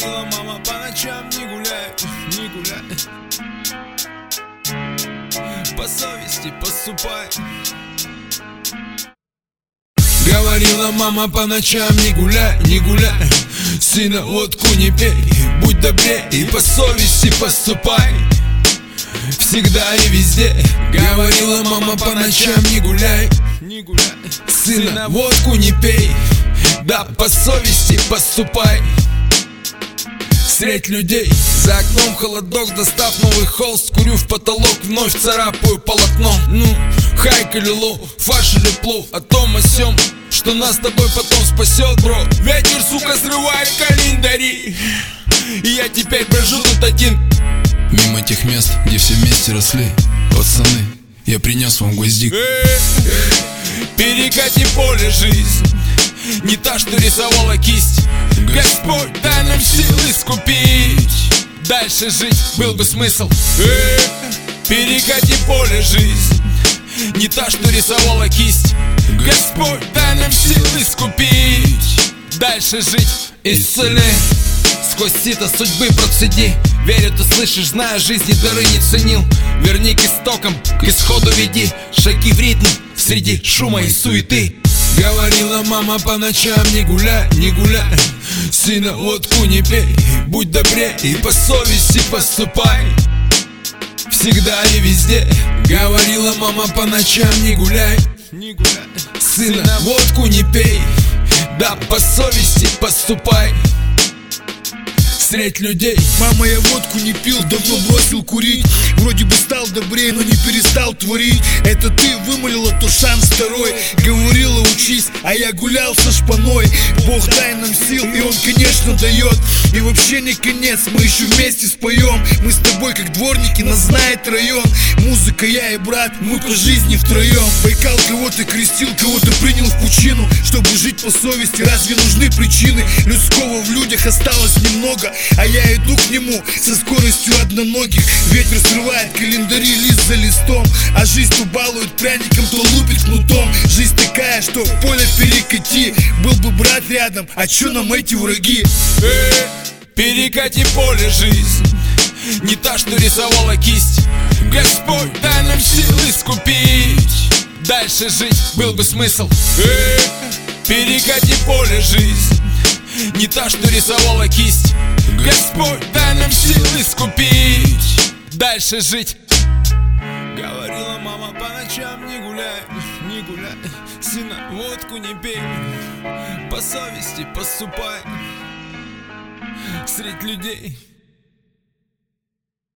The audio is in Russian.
Говорила мама по ночам: не гуляй, не гуляй, по совести поступай. Говорила мама по ночам: не гуляй, не гуляй, сына водку не пей, будь добрее и по совести поступай. Всегда и везде. Говорила мама по ночам: не гуляй, не гуляй, сына водку не пей, да по совести поступай. Средь людей, за окном холодок, достав новый холст, курю в потолок, вновь царапаю полотно. Ну, хайк или лоу, фарш или плов, о том о сём, что нас с тобой потом спасет, бро. Ветер, сука, срывает календари, и я теперь брожу тут один. Мимо тех мест, где все вместе росли. Пацаны, я принес вам гвоздик. Перекати поле жизнь, не та, что рисовала кисть. Господь, дай нам силы скупить, дальше жить был бы смысл. Перекати поле жизнь, не та, что рисовала кисть. Господь, дай нам силы скупить, дальше жить. Исцели, сквозь сито судьбы процеди. Верю, ты слышишь, зная жизни дары не ценил. Верни к истокам, к исходу веди. Шаги в ритм среди шума и суеты. Говорила мама по ночам: не гуляй, не гуляй, сына водку не пей, будь добрее и по совести поступай. Всегда и везде. Говорила мама по ночам: не гуляй, не гуляй, сына водку не пей, да по совести поступай. Средь людей. Мама, я водку не пил, давно бросил курить. Вроде бы стал добрее, но не перестал творить. Это ты вымолила, то шанс второй. Говорила: учись, а я гулял со шпаной. Бог, дай нам сил, и он, конечно, дает. И вообще не конец, мы еще вместе споем. Мы с тобой как дворники, нас знает район. Музыка, я и брат, мы по жизни втроем. Байкал кого-то крестил, кого-то принял в пучину. Чтобы жить по совести, разве нужны причины? Людского в людях осталось немного, а я иду к нему со скоростью одноногих. Ветер срывает календари лист за листом, а жизнь то балует пряником, то лупит кнутом. Жизнь такая, что в поле перекати. Был бы брат рядом, а чё нам эти враги? Перекати поле жизнь, не та, что рисовала кисть. Господь, дай нам силы скупить, дальше жить был бы смысл. Перекати поле жизнь, не та, что рисовала кисть. Господь, дай нам силы скупить, дальше жить. Говорила мама по ночам: не гуляй, не гуляй, сына водку не пей, по совести поступай. Средь людей.